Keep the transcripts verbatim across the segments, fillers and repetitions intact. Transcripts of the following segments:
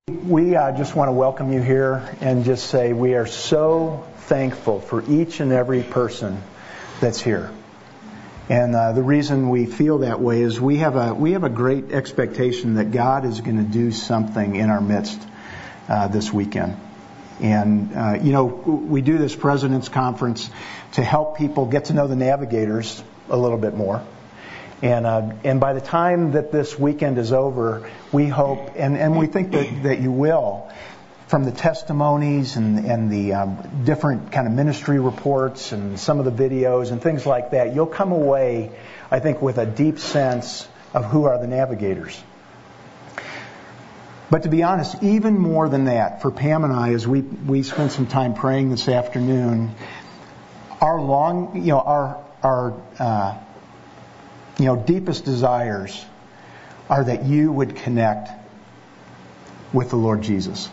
We uh, just want to welcome you here and just say we are so thankful for each and every person that's here. And uh, the reason we feel that way is we have a we have a great expectation that God is going to do something in our midst uh, this weekend. And uh, you know, we do this President's Conference to help people get to know the Navigators a little bit more. And uh, and by the time that this weekend is over, we hope, and, and we think that, that you will, from the testimonies and, and the um, different kind of ministry reports and some of the videos and things like that, you'll come away, I think, with a deep sense of who are the Navigators. But to be honest, even more than that, for Pam and I, as we, we spent some time praying this afternoon, our long, you know, our, our, uh, you know, deepest desires are that you would connect with the Lord Jesus.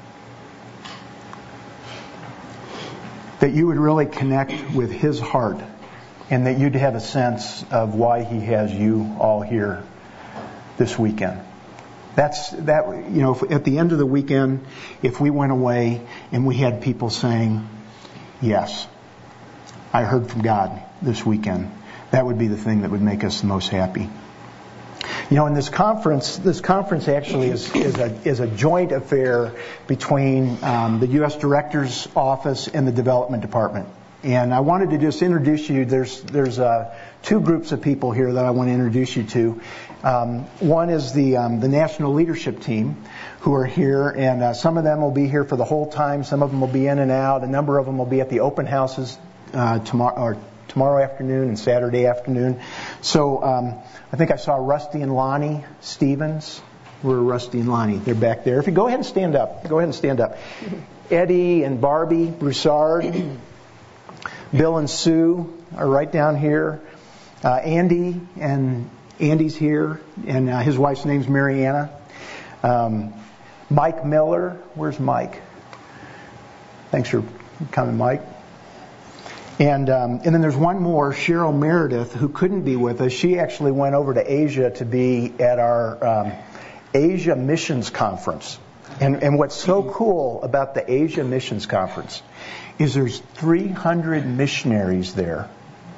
That you would really connect with His heart, and that you'd have a sense of why He has you all here this weekend. That's that. You know, if, at the end of the weekend, if we went away and we had people saying, "Yes, I heard from God this weekend," that would be the thing that would make us the most happy. You know, in this conference, this conference actually is, is a is a joint affair between um, the U S Director's Office and the Development Department. And I wanted to just introduce you. There's there's uh, two groups of people here that I want to introduce you to. Um, one is the um, the National Leadership Team, who are here, and uh, some of them will be here for the whole time. Some of them will be in and out. A number of them will be at the open houses uh, tomorrow or tomorrow afternoon and Saturday afternoon. So um, I think I saw Rusty and Lonnie Stevens. Where are Rusty and Lonnie? They're back there. If you go ahead and stand up. Go ahead and stand up. Eddie and Barbie Broussard. Bill and Sue are right down here. Uh, Andy and Andy's here. And uh, his wife's name's Mariana. Um, Mike Miller. Where's Mike? Thanks for coming, Mike. And um, and then there's one more, Cheryl Meredith, who couldn't be with us. She actually went over to Asia to be at our um, Asia Missions Conference. And and what's so cool about the Asia Missions Conference is there's three hundred missionaries there.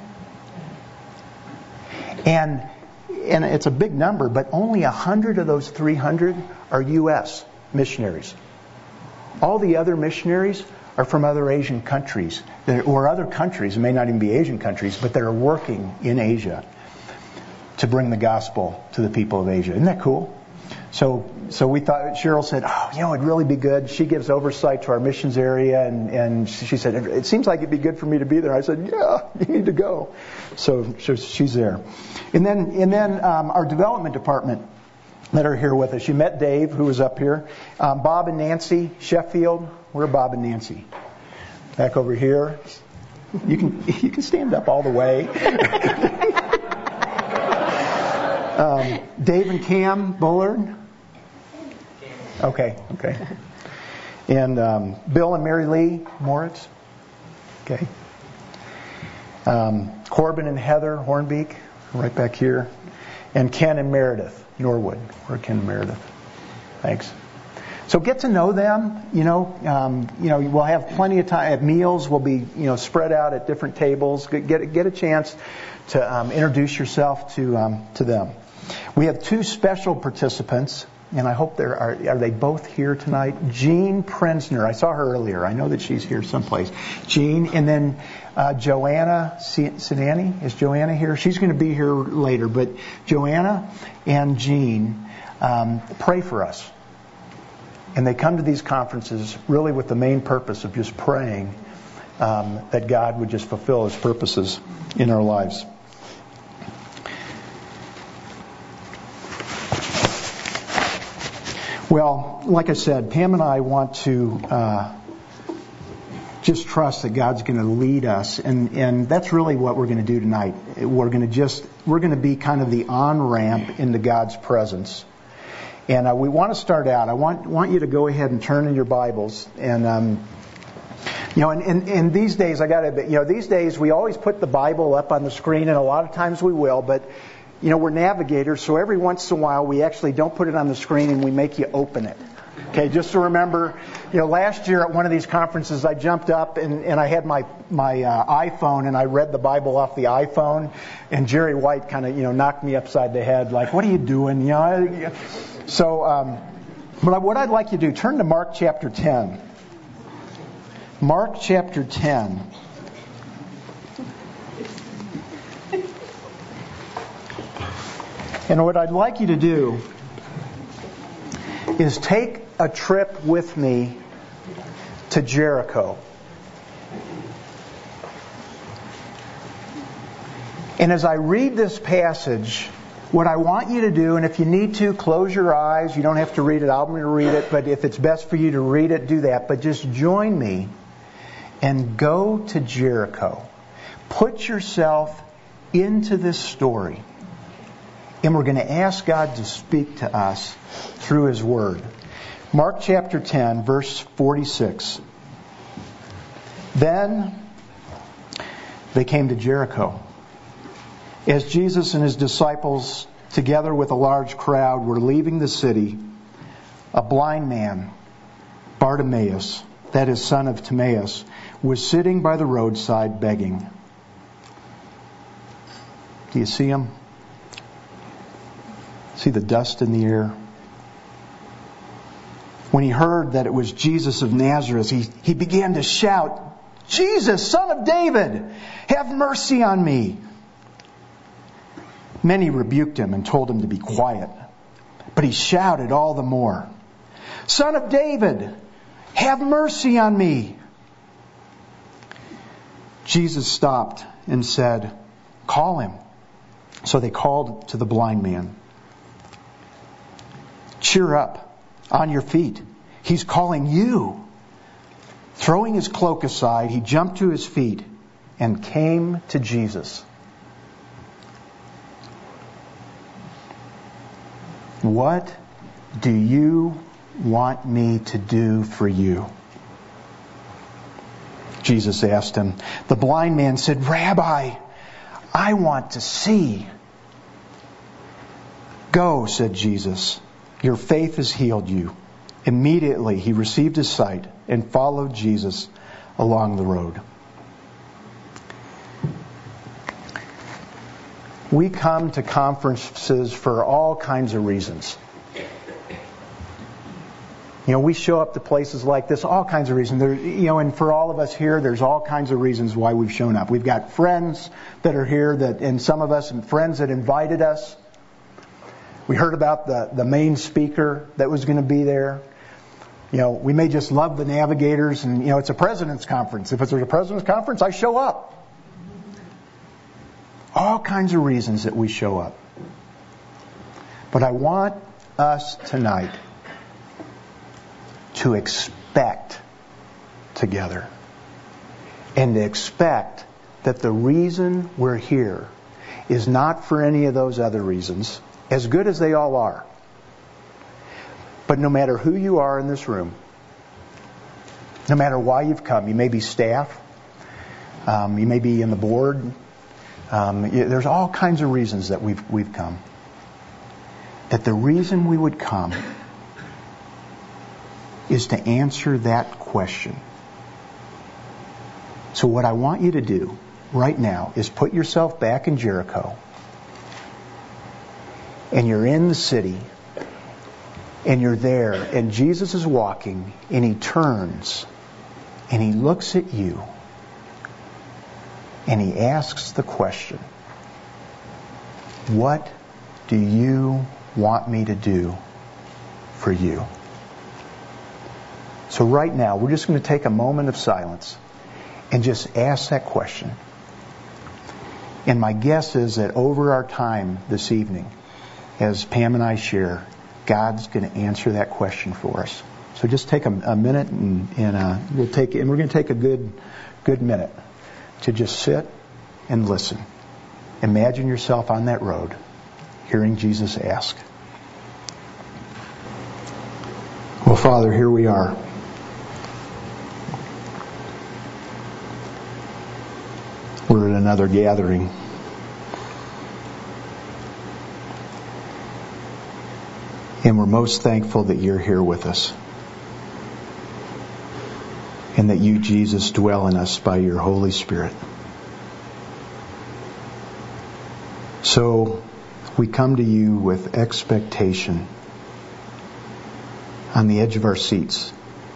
And and it's a big number, but only one hundred of those three hundred are U S missionaries. All the other missionaries are from other Asian countries, or other countries, it may not even be Asian countries, but that are working in Asia to bring the gospel to the people of Asia. Isn't that cool? So so we thought, Cheryl said, oh, you know, it'd really be good. She gives oversight to our missions area, and, and she said, it seems like it'd be good for me to be there. I said, yeah, you need to go. So, so she's there. And then, and then um, our development department that are here with us. You met Dave, who was up here. Um, Bob and Nancy Sheffield. Where are Bob and Nancy? Back over here. You can you can stand up all the way. um, Dave and Cam Bullard. Okay, okay. And um, Bill and Mary Lee Moritz. Okay. Um, Corbin and Heather Hornbeek, right back here. And Ken and Meredith Norwood. Where are Ken and Meredith? Thanks. So get to know them. You know, um, you know, we'll have plenty of time at meals. We'll be, you know, spread out at different tables. Get get, get a chance to um, introduce yourself to um, to them. We have two special participants, and I hope there are. Are they both here tonight? Jean Prensner. I saw her earlier. I know that she's here someplace. Jean, and then uh, Joanna Sinani. Is Joanna here? She's going to be here later. But Joanna and Jean, um, pray for us. And they come to these conferences really with the main purpose of just praying um, that God would just fulfill His purposes in our lives. Well, like I said, Pam and I want to uh, just trust that God's going to lead us, and, and that's really what we're going to do tonight. We're going to just we're going to be kind of the on-ramp into God's presence. And uh, we want to start out. I want want you to go ahead and turn in your Bibles. And, um, you know, and, and, and these days, I got to admit, you know, these days we always put the Bible up on the screen, and a lot of times we will. But, you know, we're navigators, so every once in a while we actually don't put it on the screen and we make you open it. Okay, just to remember, you know, last year at one of these conferences, I jumped up and, and I had my my uh, iPhone and I read the Bible off the iPhone, and Jerry White kind of, you know, knocked me upside the head, like, "What are you doing?" You know. So, um, but what I'd like you to do, turn to Mark chapter ten. Mark chapter ten. And what I'd like you to do is take a trip with me to Jericho. And as I read this passage, what I want you to do, and if you need to, close your eyes. You don't have to read it. I'm going to read it. But if it's best for you to read it, do that. But just join me and go to Jericho. Put yourself into this story. And we're going to ask God to speak to us through His Word. Mark chapter ten, verse forty-six. Then they came to Jericho. As Jesus and His disciples, together with a large crowd, were leaving the city, a blind man, Bartimaeus, that is, son of Timaeus, was sitting by the roadside begging. Do you see him? See the dust in the air? When he heard that it was Jesus of Nazareth, he, he began to shout, "Jesus, Son of David, have mercy on me." Many rebuked him and told him to be quiet. But he shouted all the more, "Son of David, have mercy on me." Jesus stopped and said, "Call him." So they called to the blind man. "Cheer up, on your feet. He's calling you." Throwing his cloak aside, he jumped to his feet and came to Jesus. "What do you want me to do for you?" Jesus asked him. The blind man said, "Rabbi, I want to see." "Go," said Jesus. "Your faith has healed you." Immediately he received his sight and followed Jesus along the road. We come to conferences for all kinds of reasons. You know, we show up to places like this, all kinds of reasons. There, you know, and for all of us here, there's all kinds of reasons why we've shown up. We've got friends that are here, that, and some of us, and friends that invited us. We heard about the, the main speaker that was going to be there. You know, we may just love the navigators, and, you know, it's a president's conference. If it's a president's conference, I show up. All kinds of reasons that we show up. But I want us tonight to expect together. And to expect that the reason we're here is not for any of those other reasons, as good as they all are. But no matter who you are in this room, no matter why you've come, you may be staff, um, you may be in the board, um, there's all kinds of reasons that we've we've come. That the reason we would come is to answer that question. So what I want you to do right now is put yourself back in Jericho, and you're in the city, and you're there, and Jesus is walking, and He turns, and He looks at you, and He asks the question, "What do you want me to do for you?" So right now, we're just going to take a moment of silence and just ask that question. And my guess is that over our time this evening, as Pam and I share, God's going to answer that question for us. So just take a, a minute, and, and uh, we'll take, and we're going to take a good, good minute to just sit and listen. Imagine yourself on that road, hearing Jesus ask. Well, Father, here we are. We're at another gathering. And we're most thankful that you're here with us. and that you, Jesus, dwell in us by your Holy Spirit. So we come to you with expectation on the edge of our seats.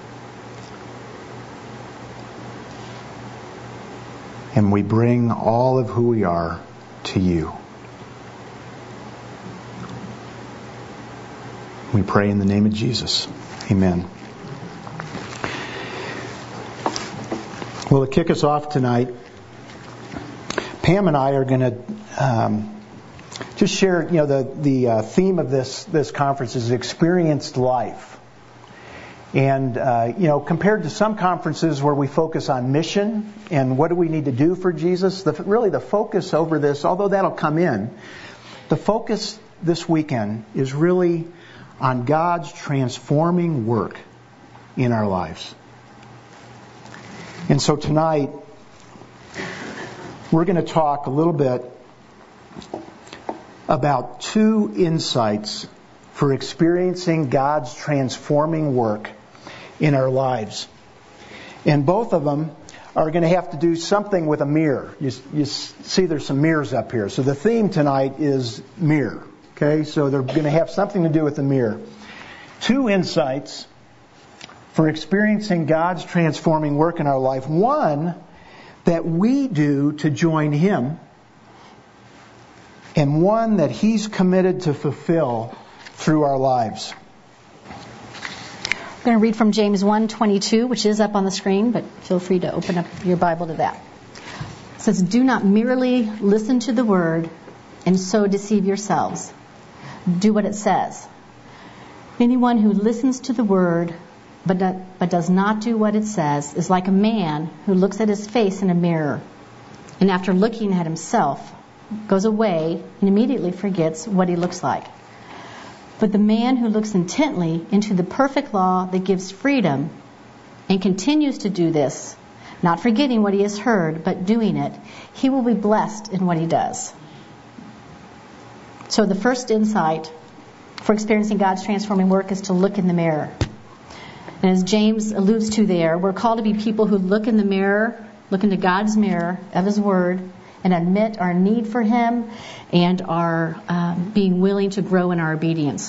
And we bring all of who we are to you. We pray in the name of Jesus. Amen. Well, to kick us off tonight, Pam and I are going to um, just share, you know, the the uh, theme of this this conference is experienced life. And, uh, you know, compared to some conferences where we focus on mission and what do we need to do for Jesus, the, really the focus over this, although that'll come in, the focus this weekend is really on God's transforming work in our lives. And so tonight, we're going to talk a little bit about two insights for experiencing God's transforming work in our lives. And both of them are going to have to do something with a mirror. You, you see there's some mirrors up here. So the theme tonight is mirror. Okay, so they're going to have something to do with the mirror. Two insights for experiencing God's transforming work in our life. One that we do to join Him, and one that He's committed to fulfill through our lives. I'm going to read from James one twenty-two, which is up on the screen, but feel free to open up your Bible to that. It says, "Do not merely listen to the word and so deceive yourselves. Do what it says. Anyone who listens to the word but, do, but does not do what it says is like a man who looks at his face in a mirror and after looking at himself goes away and immediately forgets what he looks like. But the man who looks intently into the perfect law that gives freedom and continues to do this, not forgetting what he has heard, but doing it, he will be blessed in what he does." So the first insight for experiencing God's transforming work is to look in the mirror. And as James alludes to there, we're called to be people who look in the mirror, look into God's mirror of His Word, and admit our need for Him and our um, being willing to grow in our obedience.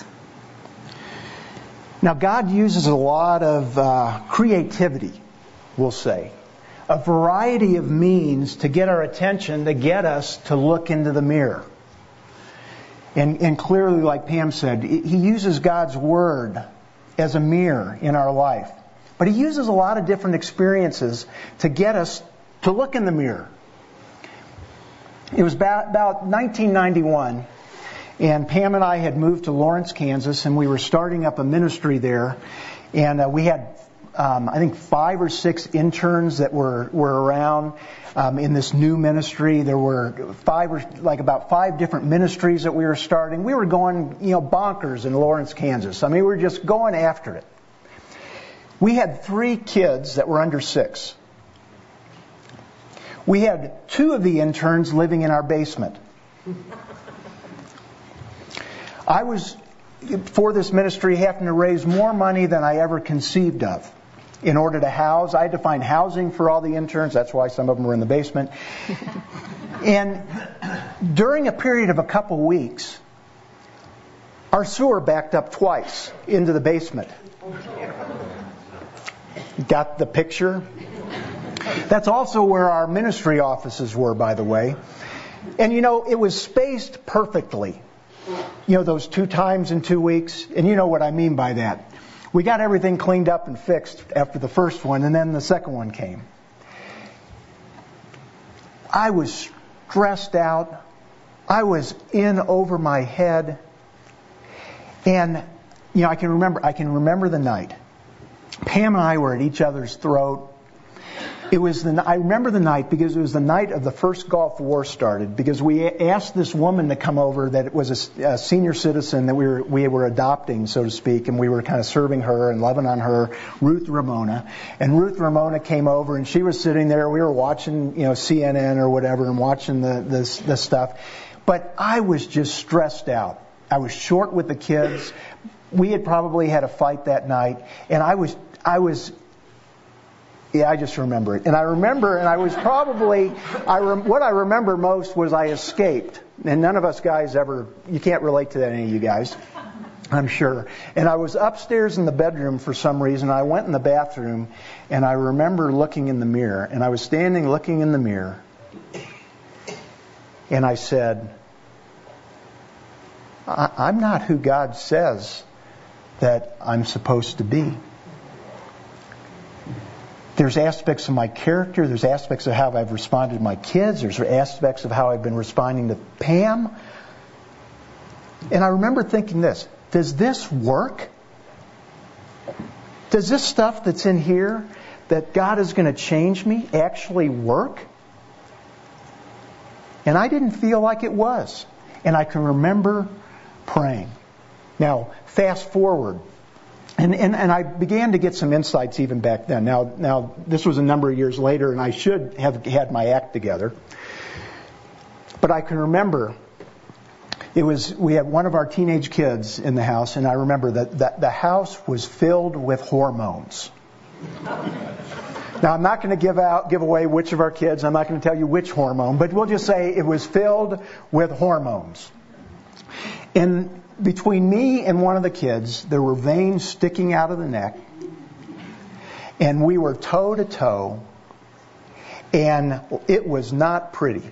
Now, God uses a lot of uh, creativity, we'll say, a variety of means to get our attention, to get us to look into the mirror. And, and clearly, like Pam said, He uses God's Word as a mirror in our life. But He uses a lot of different experiences to get us to look in the mirror. It was about, about nineteen ninety-one, and Pam and I had moved to Lawrence, Kansas, and we were starting up a ministry there. And uh, we had, um, I think, five or six interns that were, were around um, in this new ministry. There were five or like about five different ministries that we were starting. We were going, you know, bonkers in Lawrence, Kansas. I mean, we were just going after it. We had three kids that were under six. We had two of the interns living in our basement. I was, for this ministry, having to raise more money than I ever conceived of in order to house. I had to find housing for all the interns. That's why some of them were in the basement. And during a period of a couple weeks, our sewer backed up twice into the basement. Got the picture? That's also where our ministry offices were, by the way. And, you know, it was spaced perfectly. You know, those two times in two weeks. And you know what I mean by that. We got everything cleaned up and fixed after the first one, and then the second one came. I was stressed out. I was in over my head. And, you know, I can remember, I can remember the night. Pam and I were at each other's throat. It was the I remember the night because it was the night of the first Gulf War started, because we asked this woman to come over that was a, a senior citizen that we were we were adopting, so to speak, and we were kind of serving her and loving on her, Ruth Ramona. And Ruth Ramona came over and she was sitting there. We were watching, you know, C N N or whatever and watching the this this stuff. But I was just stressed out. I was short with the kids. We had probably had a fight that night, and I was I was Yeah, I just remember it. And I remember, and I was probably, I rem, what I remember most was I escaped. And none of us guys ever, you can't relate to that, any of you guys, I'm sure. And I was upstairs in the bedroom for some reason. I went in the bathroom, and I remember looking in the mirror. And I was standing looking in the mirror. And I said, I, I'm not who God says that I'm supposed to be. There's aspects of my character, there's aspects of how I've responded to my kids, there's aspects of how I've been responding to Pam. And I remember thinking this, does this work? Does this stuff that's in here that God is going to change me actually work? And I didn't feel like it was. And I can remember praying. Now, fast forward. And, and and I began to get some insights even back then. Now, now this was a number of years later, and I should have had my act together. But I can remember, it was we had one of our teenage kids in the house, and I remember that, that the house was filled with hormones. Now, I'm not going to give out give away which of our kids. I'm not going to tell you which hormone, but we'll just say it was filled with hormones. And between me and one of the kids, there were veins sticking out of the neck. And we were toe to toe. And it was not pretty.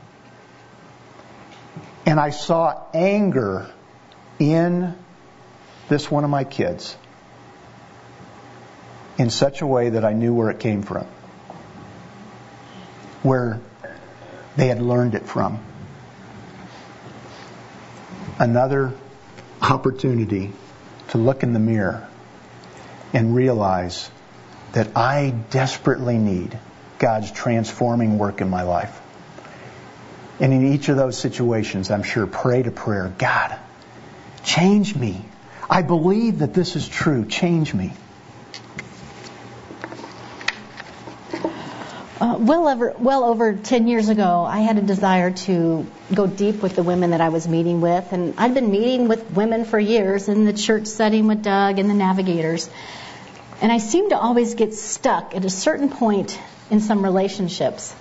And I saw anger in this one of my kids in such a way that I knew where it came from. Where they had learned it from. Another opportunity to look in the mirror and realize that I desperately need God's transforming work in my life. And in each of those situations, I'm sure, pray to prayer, God, change me. I believe that this is true. Change me. Uh, well over well over ten years ago, I had a desire to go deep with the women that I was meeting with. And I'd been meeting with women for years in the church setting with Doug and the Navigators. And I seemed to always get stuck at a certain point in some relationships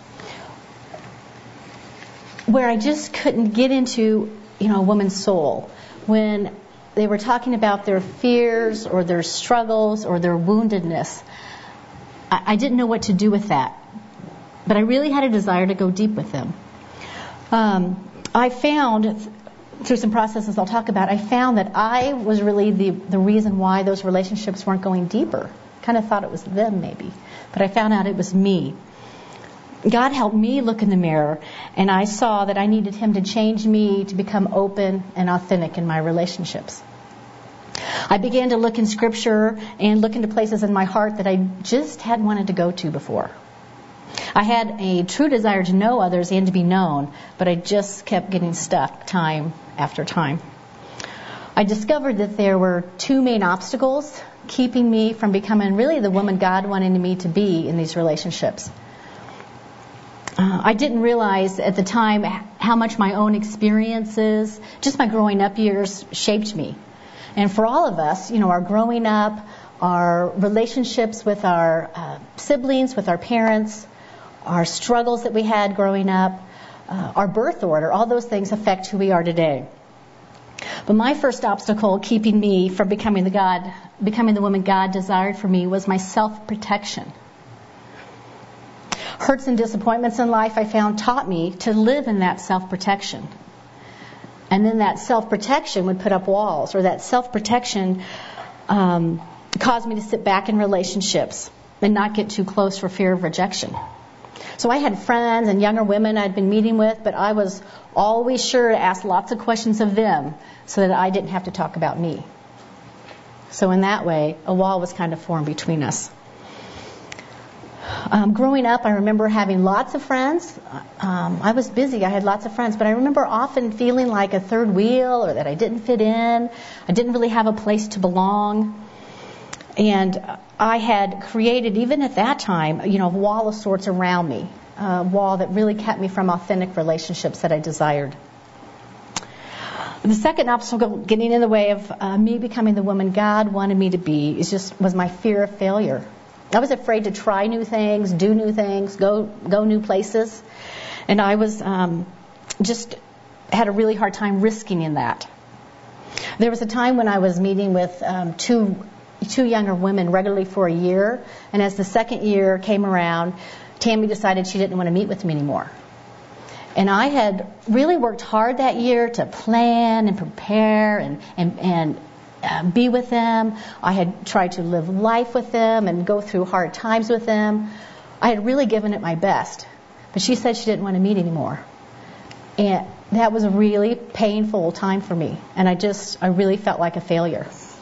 where I just couldn't get into, you know, a woman's soul. When they were talking about their fears or their struggles or their woundedness, I, I didn't know what to do with that. But I really had a desire to go deep with them. Um, I found, through some processes I'll talk about, I found that I was really the, the reason why those relationships weren't going deeper. Kind of thought it was them, maybe. But I found out it was me. God helped me look in the mirror, and I saw that I needed Him to change me to become open and authentic in my relationships. I began to look in Scripture and look into places in my heart that I just hadn't wanted to go to before. I had a true desire to know others and to be known, but I just kept getting stuck time after time. I discovered that there were two main obstacles keeping me from becoming really the woman God wanted me to be in these relationships. Uh, I didn't realize at the time how much my own experiences, just my growing up years, shaped me. And for all of us, you know, our growing up, our relationships with our uh, siblings, with our parents, our struggles that we had growing up, uh, our birth order, all those things affect who we are today. But my first obstacle keeping me from becoming the God, becoming the woman God desired for me was my self-protection. Hurts and disappointments in life I found taught me to live in that self-protection. And then that self-protection would put up walls, or that self-protection um, caused me to sit back in relationships and not get too close for fear of rejection. So I had friends and younger women I'd been meeting with, but I was always sure to ask lots of questions of them so that I didn't have to talk about me. So in that way, a wall was kind of formed between us. Um, growing up, I remember having lots of friends. Um, I was busy. I had lots of friends. But I remember often feeling like a third wheel, or that I didn't fit in. I didn't really have a place to belong. And I had created, even at that time, you know, a wall of sorts around me. A wall that really kept me from authentic relationships that I desired. The second obstacle getting in the way of uh, me becoming the woman God wanted me to be is just was my fear of failure. I was afraid to try new things, do new things, go go new places. And I was um, just had a really hard time risking in that. There was a time when I was meeting with um, two two younger women regularly for a year, and as the second year came around, Tammy decided she didn't want to meet with me anymore. And I had really worked hard that year to plan and prepare and and, and uh, be with them. I had tried to live life with them and go through hard times with them. I had really given it my best. But she said she didn't want to meet anymore. And that was a really painful time for me. And I just, I really felt like a failure.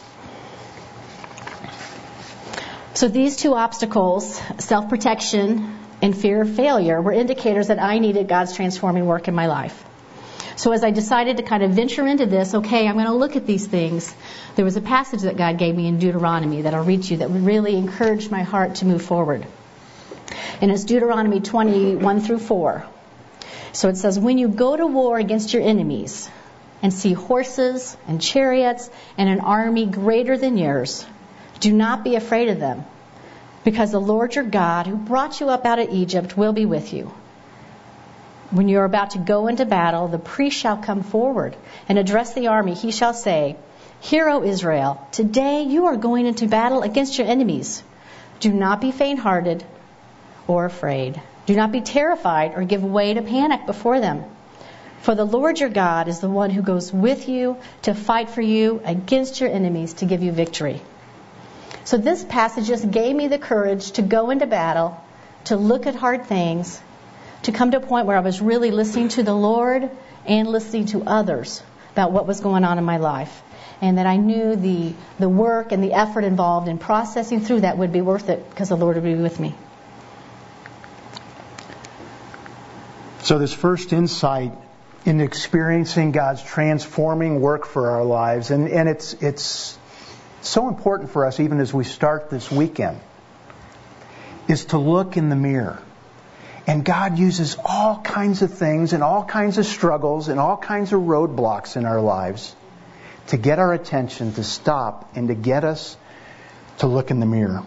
So these two obstacles, self-protection and fear of failure, were indicators that I needed God's transforming work in my life. So as I decided to kind of venture into this, okay, I'm going to look at these things, there was a passage that God gave me in Deuteronomy that I'll read to you that really encouraged my heart to move forward. And it's Deuteronomy twenty-one through four. So it says, when you go to war against your enemies and see horses and chariots and an army greater than yours, do not be afraid of them, because the Lord your God, who brought you up out of Egypt, will be with you. When you are about to go into battle, the priest shall come forward and address the army. He shall say, Hear, O Israel, today you are going into battle against your enemies. Do not be faint-hearted or afraid. Do not be terrified or give way to panic before them. For the Lord your God is the one who goes with you to fight for you against your enemies to give you victory. So this passage just gave me the courage to go into battle, to look at hard things, to come to a point where I was really listening to the Lord and listening to others about what was going on in my life. And that I knew the, the work and the effort involved in processing through that would be worth it because the Lord would be with me. So this first insight in experiencing God's transforming work for our lives, and, and it's it's so important for us even as we start this weekend, is to look in the mirror. And God uses all kinds of things and all kinds of struggles and all kinds of roadblocks in our lives to get our attention, to stop, and to get us to look in the mirror.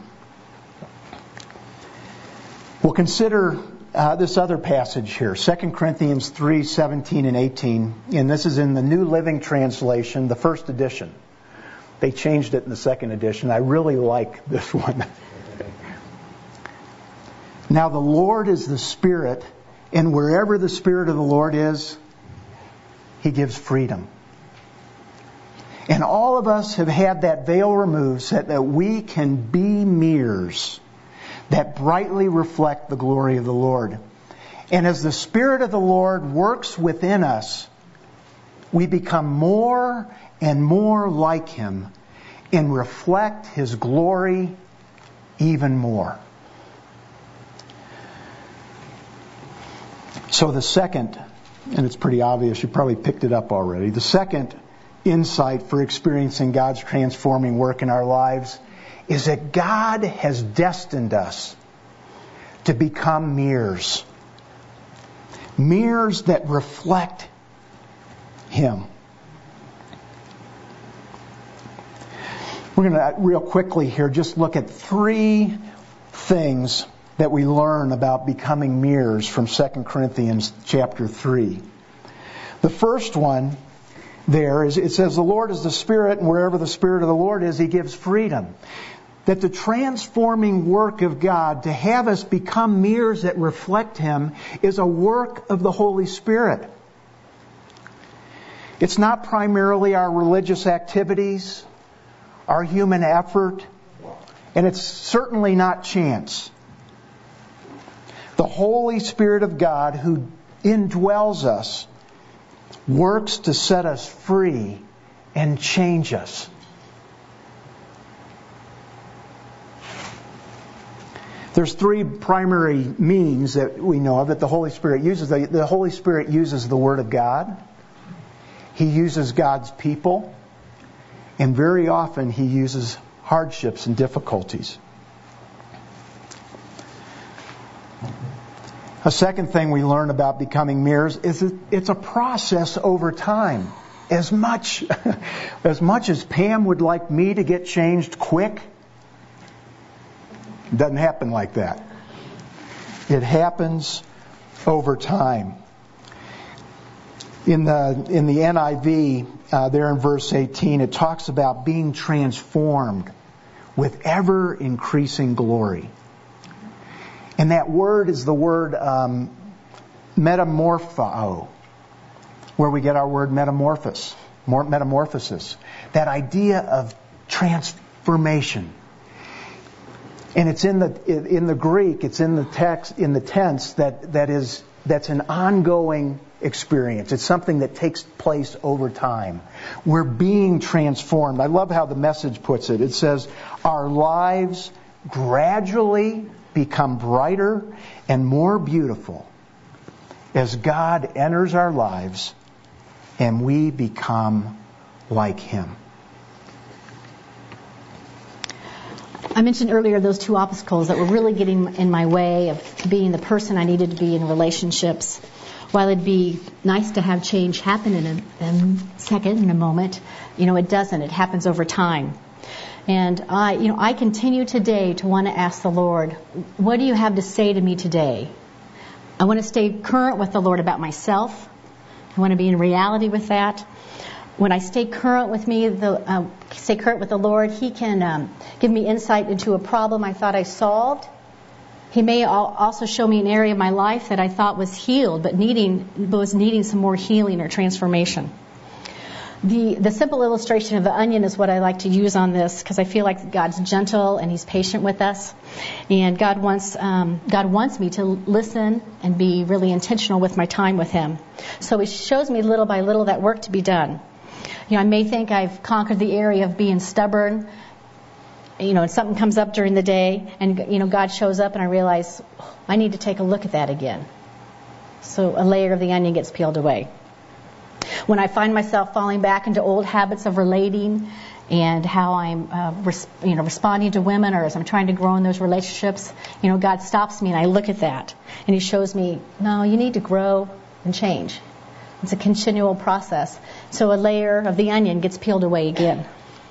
We'll consider Uh, this other passage here, Second Corinthians three, seventeen and eighteen, and this is in the New Living Translation, the first edition. They changed it in the second edition. I really like this one. Now the Lord is the Spirit, and wherever the Spirit of the Lord is, He gives freedom. And all of us have had that veil removed so that we can be mirrors that brightly reflect the glory of the Lord. And as the Spirit of the Lord works within us, we become more and more like Him and reflect His glory even more. So the second, and it's pretty obvious, you probably picked it up already, the second insight for experiencing God's transforming work in our lives is that God has destined us to become mirrors. Mirrors that reflect Him. We're going to, real quickly here, just look at three things that we learn about becoming mirrors from Second Corinthians chapter three. The first one there is, it says, the Lord is the Spirit, and wherever the Spirit of the Lord is, He gives freedom. That the transforming work of God, to have us become mirrors that reflect Him, is a work of the Holy Spirit. It's not primarily our religious activities, our human effort, and it's certainly not chance. The Holy Spirit of God, who indwells us, works to set us free and change us. There's three primary means that we know of that the Holy Spirit uses. The, the Holy Spirit uses the Word of God. He uses God's people. And very often He uses hardships and difficulties. A second thing we learn about becoming mirrors is that it's a process over time. As much, as much as Pam would like me to get changed quick, It doesn't happen like that. It happens over time. In the in the N I V, uh, there in verse eighteen, it talks about being transformed with ever increasing glory. And that word is the word um, metamorpho, where we get our word metamorphosis. Metamorphosis. That idea of transformation. And it's in the in the Greek, it's in the text, in the tense that that is that's an ongoing experience. It's something that takes place over time. We're being transformed. I love how the Message puts it. It says, our lives gradually become brighter and more beautiful as God enters our lives and we become like Him. I mentioned earlier those two obstacles that were really getting in my way of being the person I needed to be in relationships. While it'd be nice to have change happen in a, in a second, in a moment, you know, it doesn't. It happens over time. And I, you know, I continue today to want to ask the Lord, what do you have to say to me today? I want to stay current with the Lord about myself. I want to be in reality with that. When I stay current with me, the, uh, stay current with the Lord, He can um, give me insight into a problem I thought I solved. He may also show me an area of my life that I thought was healed, but needing was needing some more healing or transformation. The the simple illustration of the onion is what I like to use on this, because I feel like God's gentle and He's patient with us, and God wants um, God wants me to listen and be really intentional with my time with Him. So He shows me little by little that work to be done. You know, I may think I've conquered the area of being stubborn. You know, and something comes up during the day, and, you know, God shows up, and I realize, oh, I need to take a look at that again. So a layer of the onion gets peeled away. When I find myself falling back into old habits of relating and how I'm, uh, res- you know, responding to women, or as I'm trying to grow in those relationships, you know, God stops me, and I look at that, and He shows me, no, you need to grow and change. It's a continual process. So a layer of the onion gets peeled away again.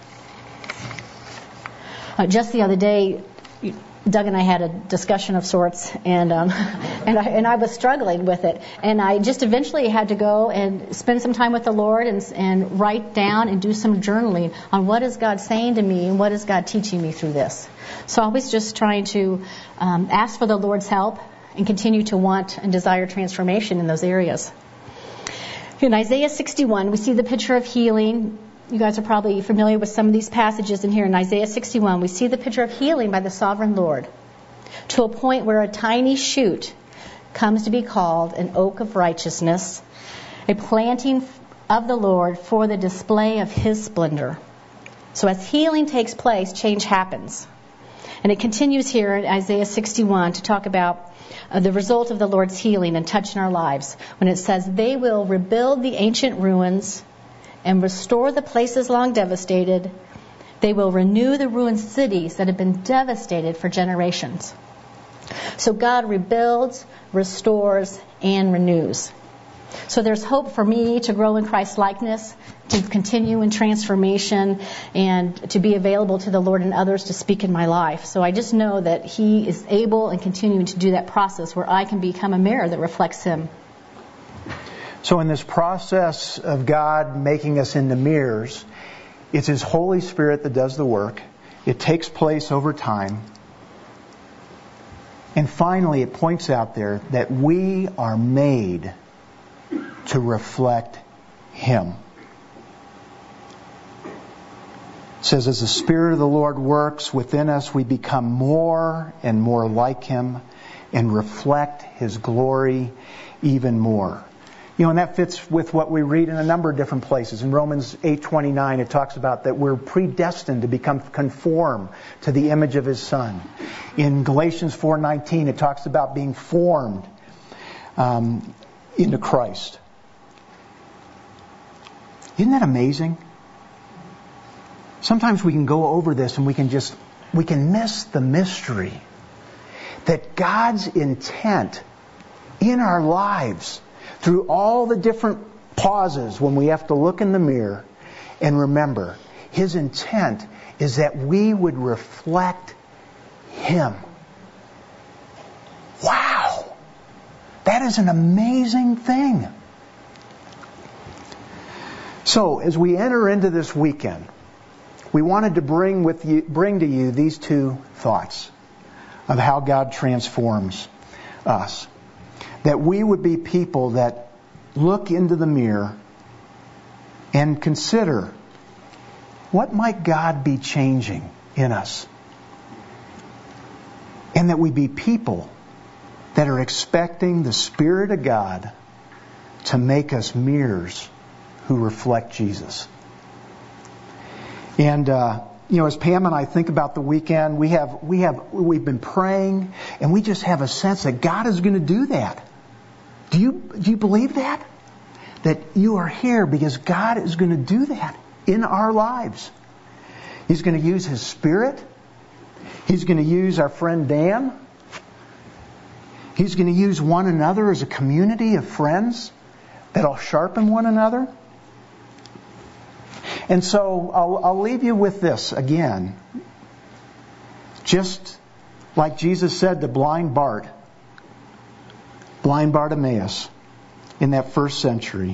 Uh, just the other day, Doug and I had a discussion of sorts, and um, and I and I was struggling with it, and I just eventually had to go and spend some time with the Lord and and write down and do some journaling on what is God saying to me and what is God teaching me through this. So always just trying to um, ask for the Lord's help and continue to want and desire transformation in those areas. In Isaiah sixty-one, we see the picture of healing. You guys are probably familiar with some of these passages in here. In Isaiah sixty-one, we see the picture of healing by the sovereign Lord to a point where a tiny shoot comes to be called an oak of righteousness, a planting of the Lord for the display of His splendor. So as healing takes place, change happens. And it continues here in Isaiah sixty-one to talk about uh, the result of the Lord's healing and touch in our lives, when it says, they will rebuild the ancient ruins and restore the places long devastated. They will renew the ruined cities that have been devastated for generations. So God rebuilds, restores, and renews. So there's hope for me to grow in Christ's likeness, to continue in transformation, and to be available to the Lord and others to speak in my life. So I just know that He is able and continuing to do that process where I can become a mirror that reflects Him. So in this process of God making us into mirrors, it's His Holy Spirit that does the work. It takes place over time. And finally, it points out there that we are made to reflect Him. It says, as the Spirit of the Lord works within us, we become more and more like Him and reflect His glory even more. You know, and that fits with what we read in a number of different places. In Romans eight twenty-nine, it talks about that we're predestined to become conformed to the image of His Son. In Galatians four nineteen, it talks about being formed um, into Christ. Isn't that amazing? Sometimes we can go over this and we can just, we can miss the mystery that God's intent in our lives, through all the different pauses when we have to look in the mirror and remember, His intent is that we would reflect Him. is an amazing thing. So, as we enter into this weekend, we wanted to bring with you, bring to you these two thoughts of how God transforms us. That we would be people that look into the mirror and consider, what might God be changing in us? And that we be people that are expecting the Spirit of God to make us mirrors who reflect Jesus. And uh, you know, as Pam and I think about the weekend, we have we have we've been praying, and we just have a sense that God is going to do that. Do you do you believe that? That you are here because God is going to do that in our lives. He's going to use His Spirit. He's going to use our friend Dan. He's going to use one another as a community of friends that'll sharpen one another. And so I'll, I'll leave you with this again. Just like Jesus said to blind Bart, blind Bartimaeus in that first century,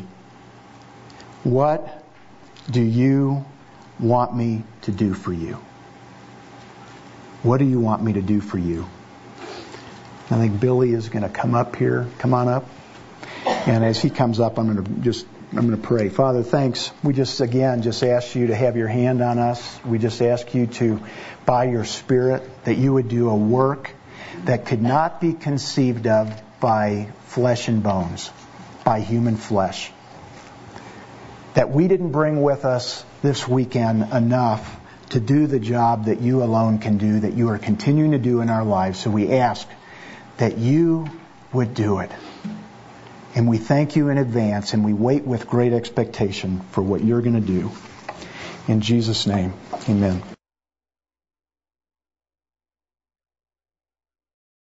what do you want me to do for you? What do you want me to do for you? I think Billy is going to come up here. Come on up. And as he comes up, I'm going to just I'm going to pray. Father, thanks. We just, again, just ask you to have your hand on us. We just ask you to, by your Spirit, that you would do a work that could not be conceived of by flesh and bones, by human flesh. That we didn't bring with us this weekend enough to do the job that you alone can do, that you are continuing to do in our lives. So we ask that you would do it. And we thank you in advance, and we wait with great expectation for what you're going to do. In Jesus' name, amen.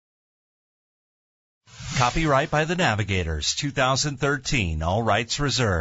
Copyright by the Navigators, two thousand thirteen, all rights reserved.